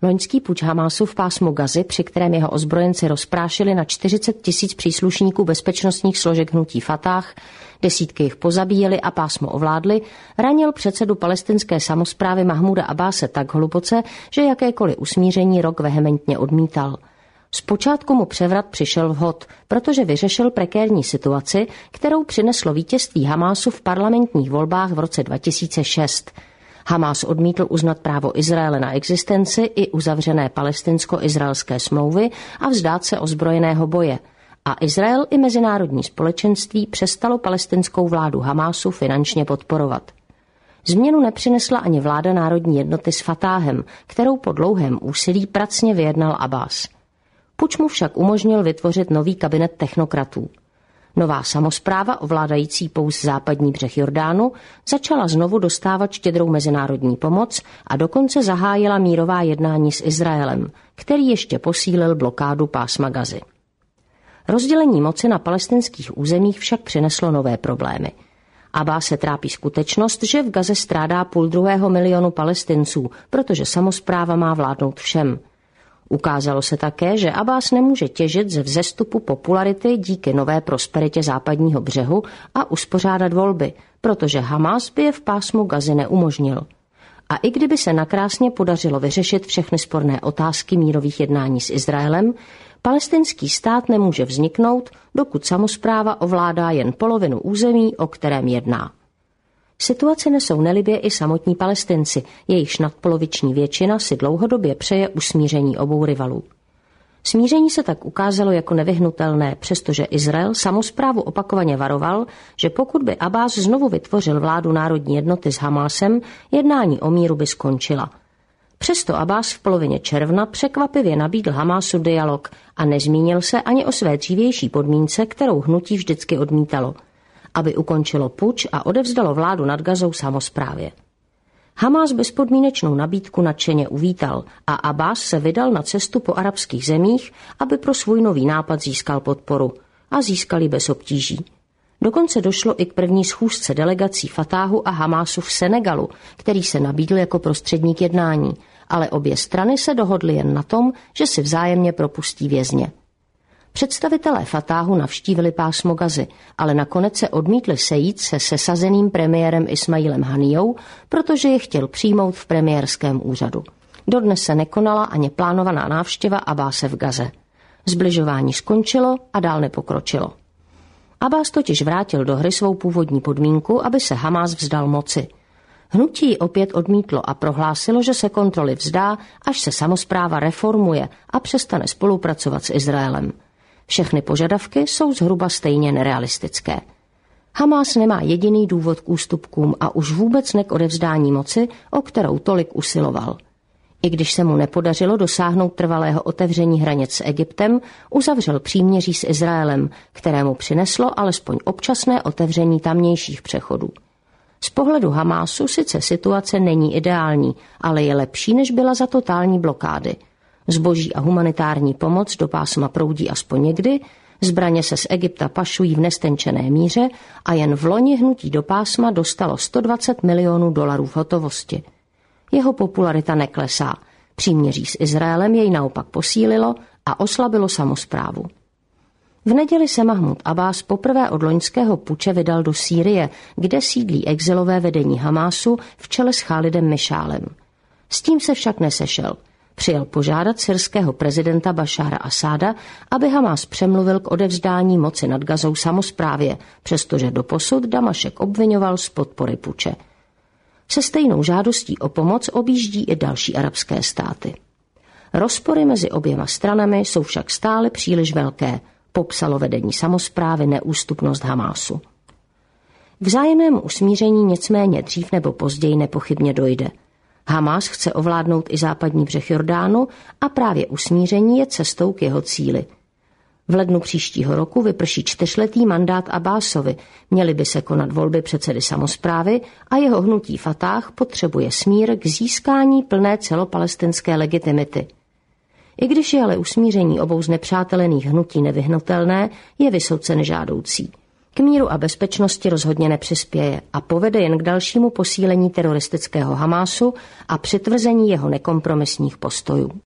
Loňský puč Hamásu v pásmu Gazy, při kterém jeho ozbrojenci rozprášili na 40 000 příslušníků bezpečnostních složek hnutí Fatah, desítky jich pozabíjeli a pásmo ovládli, ranil předsedu palestinské samosprávy Mahmúda Abbáse tak hluboce, že jakékoliv usmíření rok vehementně odmítal. Zpočátku mu převrat přišel vhod, protože vyřešil prekérní situaci, kterou přineslo vítězství Hamásu v parlamentních volbách v roce 2006. Hamás odmítl uznat právo Izraele na existenci i uzavřené palestinsko-izraelské smlouvy a vzdát se ozbrojeného boje. A Izrael i mezinárodní společenství přestalo palestinskou vládu Hamásu finančně podporovat. Změnu nepřinesla ani vláda národní jednoty s Fatáhem, kterou po dlouhém úsilí pracně vyjednal Abbás. Puč mu však umožnil vytvořit nový kabinet technokratů. Nová samospráva, ovládající pouze západní břeh Jordánu, začala znovu dostávat štědrou mezinárodní pomoc a dokonce zahájila mírová jednání s Izraelem, který ještě posílil blokádu pásma Gazy. Rozdělení moci na palestinských územích však přineslo nové problémy. Abbás se trápí skutečnost, že v Gaze strádá 500 000 Palestinců, protože samospráva má vládnout všem. Ukázalo se také, že Abbás nemůže těžit ze vzestupu popularity díky nové prosperitě západního břehu a uspořádat volby, protože Hamás by je v pásmu Gazy neumožnil. A i kdyby se nakrásně podařilo vyřešit všechny sporné otázky mírových jednání s Izraelem, palestinský stát nemůže vzniknout, dokud samospráva ovládá jen polovinu území, o kterém jedná. Situaci nesou nelibě i samotní Palestinci, jejichž nadpoloviční většina si dlouhodobě přeje usmíření obou rivalů. Smíření se tak ukázalo jako nevyhnutelné, přestože Izrael samosprávu opakovaně varoval, že pokud by Abbás znovu vytvořil vládu národní jednoty s Hamásem, jednání o míru by skončila. Přesto Abbás v polovině června překvapivě nabídl Hamásu dialog a nezmínil se ani o své dřívější podmínce, kterou hnutí vždycky odmítalo, aby ukončilo puč a odevzdalo vládu nad Gazou samosprávě. Hamás bezpodmínečnou nabídku nadšeně uvítal a Abbás se vydal na cestu po arabských zemích, aby pro svůj nový nápad získal podporu. A získali bez obtíží. Dokonce došlo i k první schůzce delegací Fatáhu a Hamásu v Senegalu, který se nabídl jako prostředník jednání, ale obě strany se dohodly jen na tom, že si vzájemně propustí vězně. Představitelé Fatáhu navštívili pásmo Gazy, ale nakonec se odmítli sejít se sesazeným premiérem Ismailem Hanijou, protože je chtěl přijmout v premiérském úřadu. Dodnes se nekonala ani plánovaná návštěva Abbáse v Gaze. Zbližování skončilo a dál nepokročilo. Abbás totiž vrátil do hry svou původní podmínku, aby se Hamás vzdal moci. Hnutí ji opět odmítlo a prohlásilo, že se kontroly vzdá, až se samospráva reformuje a přestane spolupracovat s Izraelem. Všechny požadavky jsou zhruba stejně nerealistické. Hamás nemá jediný důvod k ústupkům a už vůbec ne k odevzdání moci, o kterou tolik usiloval. I když se mu nepodařilo dosáhnout trvalého otevření hranic s Egyptem, uzavřel příměří s Izraelem, kterému přineslo alespoň občasné otevření tamnějších přechodů. Z pohledu Hamásu sice situace není ideální, ale je lepší, než byla za totální blokády. Zboží a humanitární pomoc do pásma proudí aspoň někdy, zbraně se z Egypta pašují v nestenčené míře a jen v loni hnutí do pásma dostalo $120 milionů v hotovosti. Jeho popularita neklesá. Příměří s Izraelem jej naopak posílilo a oslabilo samosprávu. V neděli se Mahmúd Abbás poprvé od loňského puče vydal do Sýrie, kde sídlí exilové vedení Hamásu v čele s Chálidem Mišálem. S tím se však nesešel. Přijel požádat syrského prezidenta Bašára Asáda, aby Hamás přemluvil k odevzdání moci nad Gazou samosprávě, přestože doposud Damašek obvinoval z podpory puče. Se stejnou žádostí o pomoc objíždí i další arabské státy. Rozpory mezi oběma stranami jsou však stále příliš velké, popsalo vedení samosprávy neústupnost Hamásu. K vzájemnému usmíření nicméně dřív nebo později nepochybně dojde. Hamás chce ovládnout i západní břeh Jordánu a právě usmíření je cestou k jeho cíli. V lednu příštího roku vyprší 4letý mandát Abbásovi, měly by se konat volby předsedy samosprávy a jeho hnutí Fatah potřebuje smír k získání plné celopalestinské legitimity. I když je ale usmíření obou znepřátelených hnutí nevyhnutelné, je vysoce nežádoucí. k míru a bezpečnosti rozhodně nepřispěje a povede jen k dalšímu posílení teroristického Hamásu a přitvrzení jeho nekompromisních postojů.